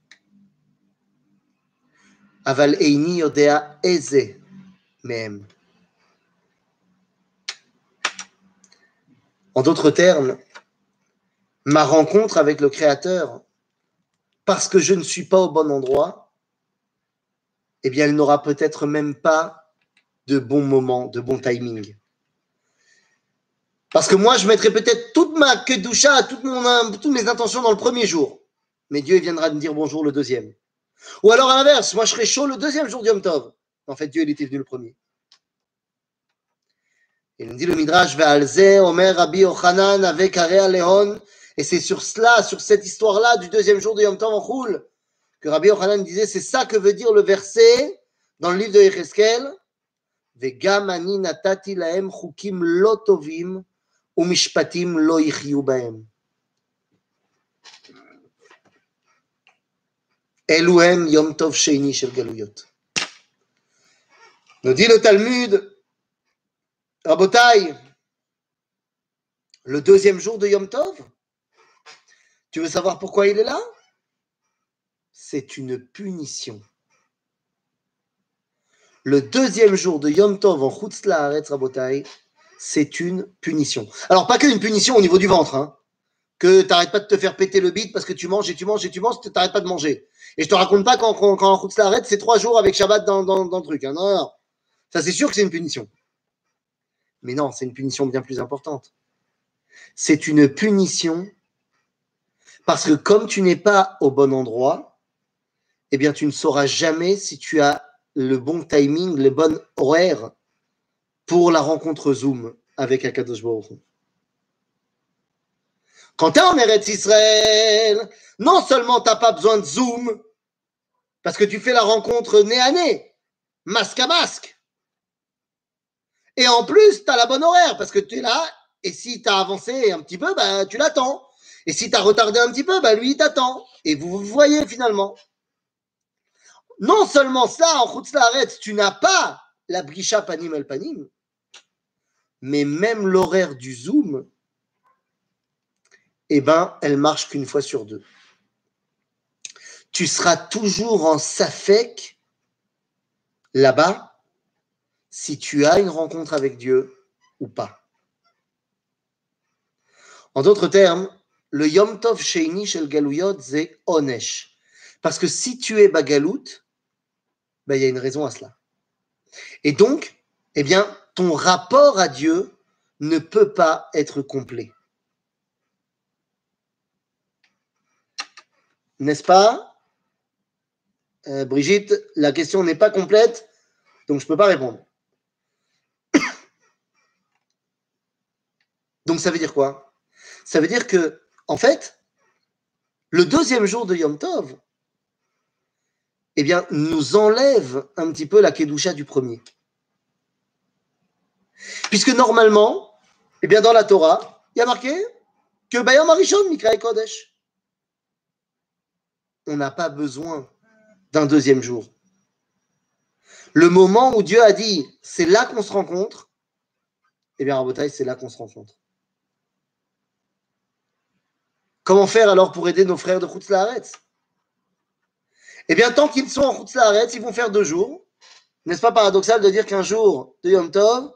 Aval eini yodea eze mehem. En d'autres termes, ma rencontre avec le Créateur, parce que je ne suis pas au bon endroit, eh bien, elle n'aura peut-être même pas de bons moments, de bon timing. Parce que moi, je mettrai peut-être toute ma kedusha, toute mon, toutes mes intentions dans le premier jour. Mais Dieu viendra me dire bonjour le deuxième. Ou alors à l'inverse, moi je serai chaud le deuxième jour du Yom Tov. En fait, Dieu, il était venu le premier. Il nous dit le Midrash, Ve'alze, Omer, Rabbi Yochanan, avec Area Leon. Et c'est sur cela, sur cette histoire-là du deuxième jour du Yom Tov en Choul, que Rabbi Yochanan disait, c'est ça que veut dire le verset dans le livre de Yecheskel. Ve'gam ani natati lahem chukim lo tovim u'mishpatim lo yichyu bahem. Eluhem Yom Tov Sheini Shel Galuyot. Nous dit le Talmud, Rabotai, le deuxième jour de Yom Tov, tu veux savoir pourquoi il est là? C'est une punition. Le deuxième jour de Yom Tov en Chutz La'aretz, Rabotai, c'est une punition. Alors, pas que une punition au niveau du ventre, hein, que tu n'arrêtes pas de te faire péter le bide parce que tu manges et tu manges et tu manges, tu n'arrêtes pas de manger. Et je te raconte pas quand, quand, quand en Chutz La'aretz, c'est trois jours avec Shabbat dans, dans, dans le truc. Hein. Non, non, ça c'est sûr que c'est une punition. Mais non, c'est une punition bien plus importante. C'est une punition parce que comme tu n'es pas au bon endroit, eh bien tu ne sauras jamais si tu as le bon timing, le bon horaire pour la rencontre Zoom avec Akadosh Baruch Hu. Quand tu es en Eretz Israël, non seulement tu n'as pas besoin de Zoom, parce que tu fais la rencontre nez à nez, masque à masque, et en plus, tu as la bonne horaire, parce que tu es là, et si tu as avancé un petit peu, bah, tu l'attends. Et si tu as retardé un petit peu, bah, lui, il t'attend. Et vous vous voyez finalement. Non seulement ça, en Chutz La'aretz, tu n'as pas la brisha panim el panim, mais même l'horaire du Zoom, eh ben, elle marche qu'une fois sur deux. Tu seras toujours en safek là-bas si tu as une rencontre avec Dieu ou pas. En d'autres termes, le Yom Tov Sheini Shel Galuyot, c'est Onesh. Parce que si tu es Bagalout, ben, il y a une raison à cela. Et donc, eh bien, ton rapport à Dieu ne peut pas être complet. N'est-ce pas, euh, Brigitte? La question n'est pas complète, donc je ne peux pas répondre. Donc ça veut dire quoi? Ça veut dire que, en fait, le deuxième jour de Yom Tov, eh bien, nous enlève un petit peu la Kedusha du premier. Puisque normalement, eh bien, dans la Torah, il y a marqué que Bayom Harishon Mikra Kodesh. On n'a pas besoin d'un deuxième jour. Le moment où Dieu a dit, c'est là qu'on se rencontre, eh bien, Rabotai, c'est là qu'on se rencontre. Comment faire alors pour aider nos frères de Chutz La'aretz? Eh bien, tant qu'ils sont en Chutz La'aretz, ils vont faire deux jours. N'est-ce pas paradoxal de dire qu'un jour de Yom Tov?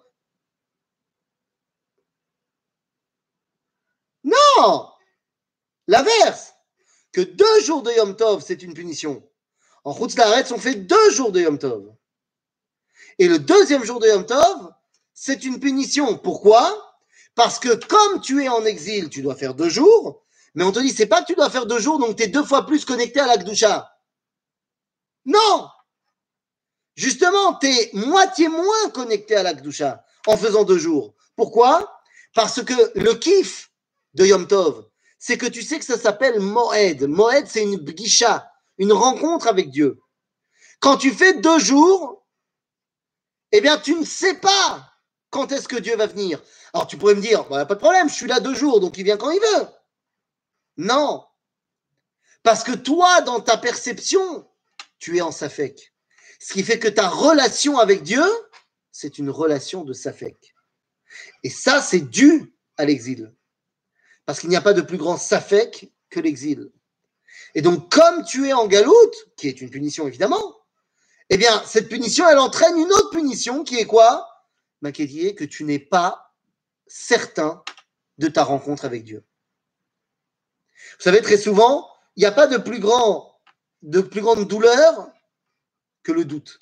Non! L'inverse! Que deux jours de Yom Tov, c'est une punition. En Chutz La'aretz, on fait deux jours de Yom Tov. Et le deuxième jour de Yom Tov, c'est une punition. Pourquoi? Parce que comme tu es en exil, tu dois faire deux jours, mais on te dit, c'est pas que tu dois faire deux jours, donc tu es deux fois plus connecté à la Kedusha. Non! Justement, tu es moitié moins connecté à la Kedusha en faisant deux jours. Pourquoi? Parce que le kiff de Yom Tov, c'est que tu sais que ça s'appelle Moed. Moed, c'est une bgisha, une rencontre avec Dieu. Quand tu fais deux jours, eh bien, tu ne sais pas quand est-ce que Dieu va venir. Alors, tu pourrais me dire, bah, pas de problème, je suis là deux jours, donc il vient quand il veut. Non. Parce que toi, dans ta perception, tu es en Safek. Ce qui fait que ta relation avec Dieu, c'est une relation de Safek. Et ça, c'est dû à l'exil. Parce qu'il n'y a pas de plus grand Safek que l'exil. Et donc, comme tu es en galoute, qui est une punition évidemment, eh bien, cette punition, elle entraîne une autre punition qui est quoi? Ben, qui est que tu n'es pas certain de ta rencontre avec Dieu. Vous savez, très souvent, il n'y a pas de plus, grand, de plus grande douleur que le doute.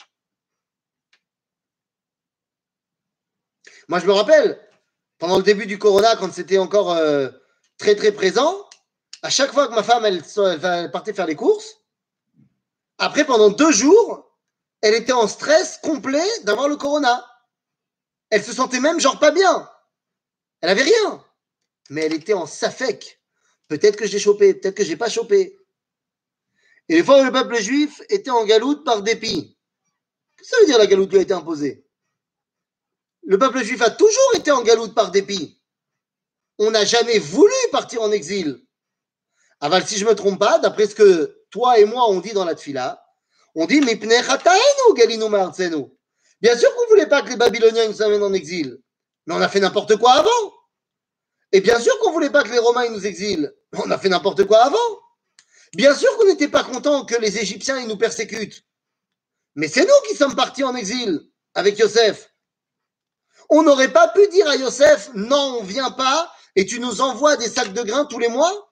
Moi, je me rappelle, pendant le début du corona, quand c'était encore euh, très, très présent, à chaque fois que ma femme, elle, elle partait faire les courses, après, pendant deux jours, elle était en stress complet d'avoir le corona. Elle se sentait même genre pas bien. Elle avait rien. Mais elle était en safek. Peut-être que j'ai chopé, peut-être que j'ai pas chopé. Et les fois où le peuple juif était en galoute par dépit. Qu'est-ce que ça veut dire la galoute lui a été imposée? Le peuple juif a toujours été en galoute par dépit. On n'a jamais voulu partir en exil. Aval, si je ne me trompe pas, d'après ce que toi et moi on dit dans la tfila, on dit Mipnei chataenu galinu ma'artzenu. Bien sûr qu'on ne voulait pas que les Babyloniens nous amènent en exil, mais on a fait n'importe quoi avant. Et bien sûr qu'on ne voulait pas que les Romains nous exilent, mais on a fait n'importe quoi avant. Bien sûr qu'on n'était pas content que les Égyptiens ils nous persécutent, mais c'est nous qui sommes partis en exil avec Yosef. On n'aurait pas pu dire à Yosef, non, on ne vient pas, et tu nous envoies des sacs de grains tous les mois.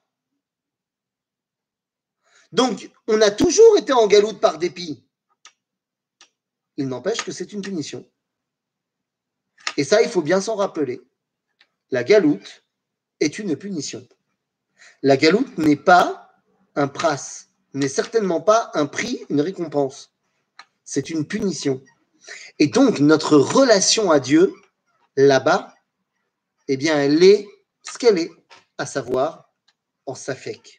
Donc, on a toujours été en galoute par dépit. Il n'empêche que c'est une punition. Et ça, il faut bien s'en rappeler. La galoute est une punition. La galoute n'est pas un pras, n'est certainement pas un prix, une récompense. C'est une punition. Et donc, notre relation à Dieu, là-bas, eh bien, elle est ce qu'elle est, à savoir en safek.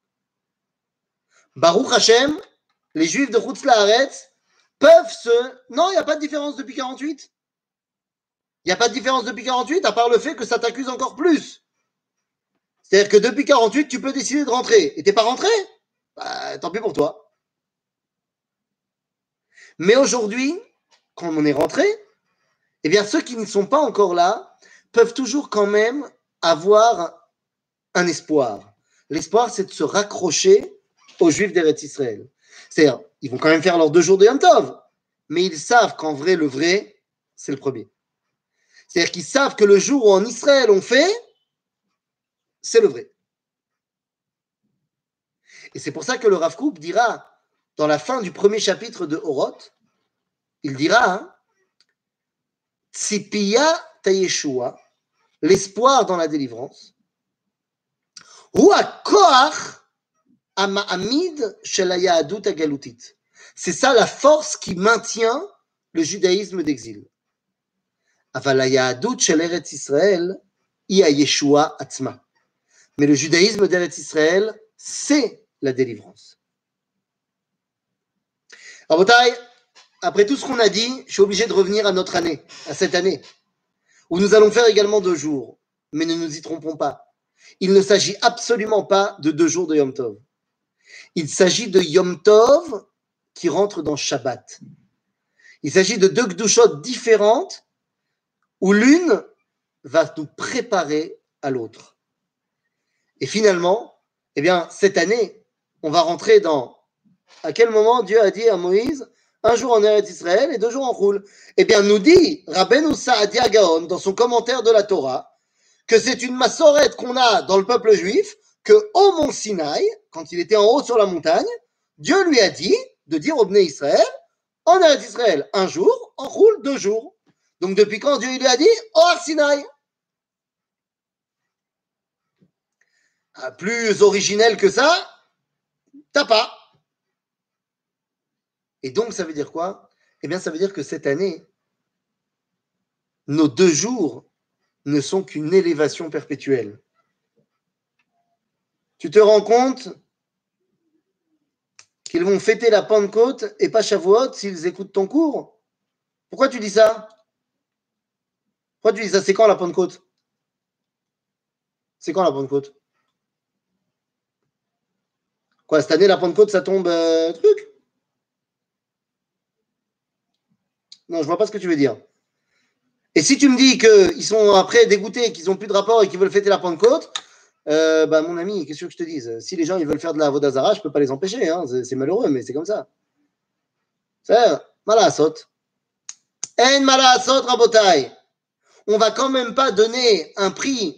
Baruch Hashem, les Juifs de Chutz La'aretz peuvent se... Non, il n'y a pas de différence depuis quarante-huit. Il n'y a pas de différence depuis quarante-huit, à part le fait que ça t'accuse encore plus. C'est-à-dire que depuis quarante-huit, tu peux décider de rentrer. Et t'es pas rentré? Bah, tant pis pour toi. Mais aujourd'hui, quand on est rentré, eh bien, ceux qui ne sont pas encore là peuvent toujours quand même avoir un espoir. L'espoir, c'est de se raccrocher aux Juifs d'Eretz Israël. C'est-à-dire, ils vont quand même faire leurs deux jours de Yom Tov, mais ils savent qu'en vrai, le vrai, c'est le premier. C'est-à-dire qu'ils savent que le jour où en Israël on fait, c'est le vrai. Et c'est pour ça que le Rav Kook dira, dans la fin du premier chapitre de Oroth, il dira, hein, Tzipiya Tayeshua, l'espoir dans la délivrance, ou à Koach Ama'amid Shel Hayahadut Hagalutit. C'est ça la force qui maintient le judaïsme d'exil. Aval Hayahadut Shel Eretz Israël, hi Yeshua Atzma. Mais le judaïsme d'Eretz Israël, c'est la délivrance. Alors, Botaï, après tout ce qu'on a dit, je suis obligé de revenir à notre année, à cette année, où nous allons faire également deux jours. Mais ne nous y trompons pas. Il ne s'agit absolument pas de deux jours de Yom Tov. Il s'agit de Yom Tov qui rentre dans Shabbat. Il s'agit de deux Gdushot différentes où l'une va nous préparer à l'autre. Et finalement, eh bien, cette année, on va rentrer dans à quel moment Dieu a dit à Moïse un jour en Eretz Israël et deux jours en Choul. Eh bien, nous dit Rabbeinu Saadia Gaon dans son commentaire de la Torah que c'est une massorette qu'on a dans le peuple juif que au mont Sinaï, quand il était en haut sur la montagne, Dieu lui a dit de dire au Bnei Israël en Eretz Israël un jour, en Choul deux jours. Donc depuis quand Dieu lui a dit au Har Sinaï? Plus originel que ça, t'as pas. Et donc, ça veut dire quoi? Eh bien, ça veut dire que cette année, nos deux jours ne sont qu'une élévation perpétuelle. Tu te rends compte qu'ils vont fêter la Pentecôte et pas Shavuot s'ils écoutent ton cours? Pourquoi tu dis ça? Pourquoi tu dis ça? C'est quand la Pentecôte? C'est quand la Pentecôte? Quoi, cette année, la Pentecôte, ça tombe euh, truc? Non, je vois pas ce que tu veux dire. Et si tu me dis qu'ils sont après dégoûtés, qu'ils n'ont plus de rapport et qu'ils veulent fêter la Pentecôte, euh, bah, mon ami, qu'est-ce que je te dise? Si les gens ils veulent faire de la Avodazara, je ne peux pas les empêcher. Hein. C'est, c'est malheureux, mais c'est comme ça. C'est malasot. En malasot, rabotai. On va quand même pas donner un prix,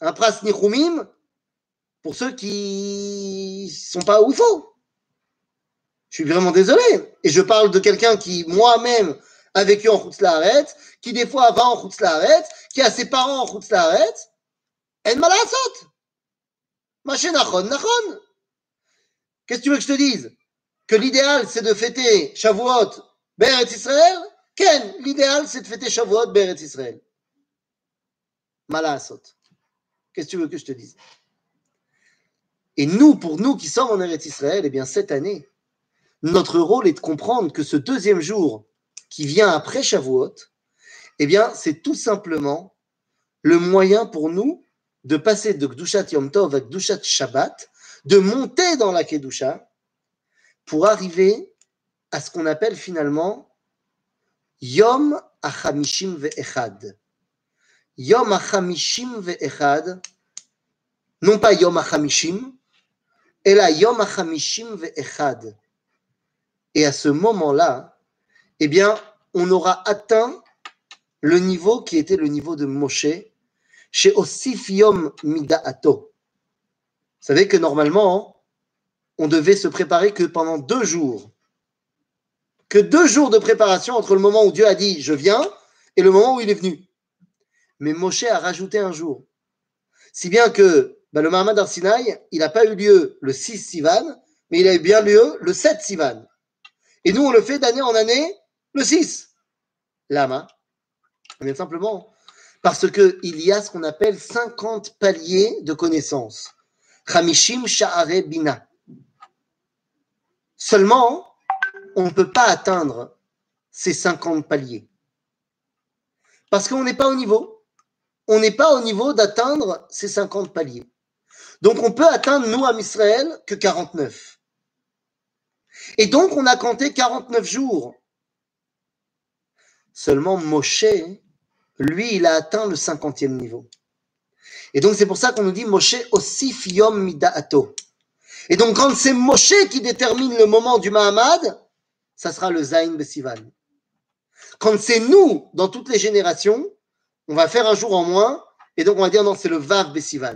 un pras nichumim pour ceux qui sont pas où il faut. Je suis vraiment désolé. Et je parle de quelqu'un qui, moi-même, a vécu en Chutz La'aretz, qui des fois va en Chutz La'aretz, qui a ses parents en Chutz La'aretz. En ma la'asot. Maché nachon, nachon. Qu'est-ce que tu veux que je te dise? Que l'idéal, c'est de fêter Shavuot Be'eretz Israël? Ken, l'idéal, c'est de fêter Shavuot Be'eretz Israël. Ma la'asot. Qu'est-ce que tu veux que je te dise? Et nous, pour nous qui sommes en Eretz Israël, eh bien, cette année, notre rôle est de comprendre que ce deuxième jour qui vient après Shavuot, eh bien, c'est tout simplement le moyen pour nous de passer de Kedushat Yom Tov à Kedushat Shabbat, de monter dans la Kedusha pour arriver à ce qu'on appelle finalement Yom HaChamishim Ve'echad. Yom HaChamishim Ve'echad, non pas Yom HaChamishim, et là Yom HaChamishim Ve'echad. Et à ce moment-là, eh bien, on aura atteint le niveau qui était le niveau de Moshe, chez Osif Yom Mida'ato. Vous savez que normalement, on devait se préparer que pendant deux jours. Que deux jours de préparation entre le moment où Dieu a dit « je viens » et le moment où il est venu. Mais Moshe a rajouté un jour. Si bien que bah, le Mahamad Har Sinaï, il n'a pas eu lieu le six Sivan, mais il a eu bien lieu le sept Sivan. Et nous, on le fait d'année en année le six. Lama. Bien simplement parce qu'il y a ce qu'on appelle cinquante paliers de connaissances. Chamishim Sha'are Bina. Seulement, on ne peut pas atteindre ces cinquante paliers. Parce qu'on n'est pas au niveau. On n'est pas au niveau d'atteindre ces cinquante paliers. Donc, on peut atteindre, nous, à Israël, que quarante-neuf. Et donc, on a compté quarante-neuf jours. Seulement, Moshe, lui, il a atteint le cinquantième niveau. Et donc, c'est pour ça qu'on nous dit Moshe Osif Yom Mida'ato. Et donc, quand c'est Moshe qui détermine le moment du Mahamad, ça sera le Zayin Besivan. Quand c'est nous, dans toutes les générations, on va faire un jour en moins, et donc on va dire non, c'est le Vav Besivan.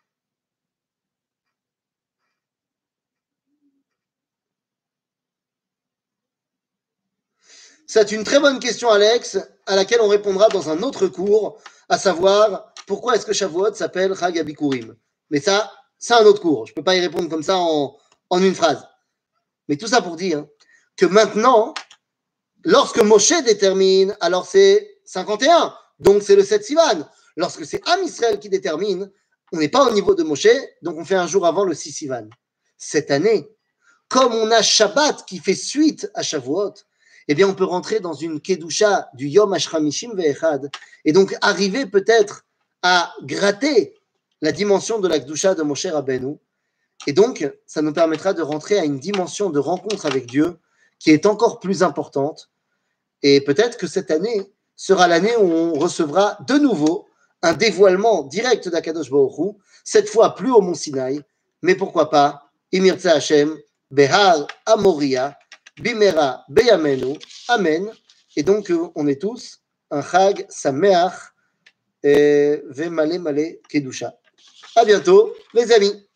C'est une très bonne question, Alex, à laquelle on répondra dans un autre cours, à savoir pourquoi est-ce que Shavuot s'appelle Chag Abikurim. Mais ça, c'est un autre cours. Je ne peux pas y répondre comme ça en, en une phrase. Mais tout ça pour dire que maintenant, lorsque Moshe détermine, alors c'est cinquante et un, donc c'est le sept Sivan. Lorsque c'est Am Israël qui détermine, on n'est pas au niveau de Moshe, donc on fait un jour avant le six Sivan. Cette année, comme on a Shabbat qui fait suite à Shavuot, eh bien on peut rentrer dans une Kedusha du Yom HaShamishim Ve'echad, et donc arriver peut-être à gratter la dimension de la Kedusha de Moshe Rabbeinu, et donc ça nous permettra de rentrer à une dimension de rencontre avec Dieu qui est encore plus importante, et peut-être que cette année sera l'année où on recevra de nouveau un dévoilement direct d'Akadosh Baruch Hu, cette fois plus au Mont Sinaï, mais pourquoi pas, Imirtza Hashem, Behar Amoria, Bimera Beyamenu, Amen. Et donc, on est tous un Chag Sameach Ve Male Male Kedusha. À bientôt, les amis.